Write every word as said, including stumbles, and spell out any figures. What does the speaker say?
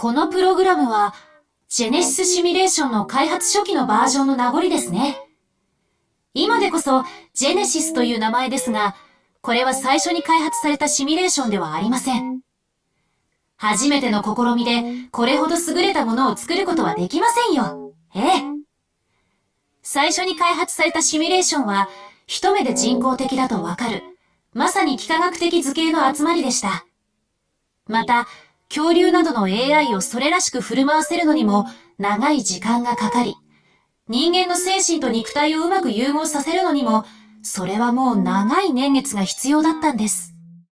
このプログラムは、ジェネシスシミュレーションの開発初期のバージョンの名残ですね。今でこそ、ジェネシスという名前ですが、これは最初に開発されたシミュレーションではありません。初めての試みで、これほど優れたものを作ることはできませんよ。ええ。最初に開発されたシミュレーションは、一目で人工的だとわかる、まさに幾何学的図形の集まりでした。また、恐竜などの エーアイ をそれらしく振る舞わせるのにも長い時間がかかり、人間の精神と肉体をうまく融合させるのにも、それはもう長い年月が必要だったんです。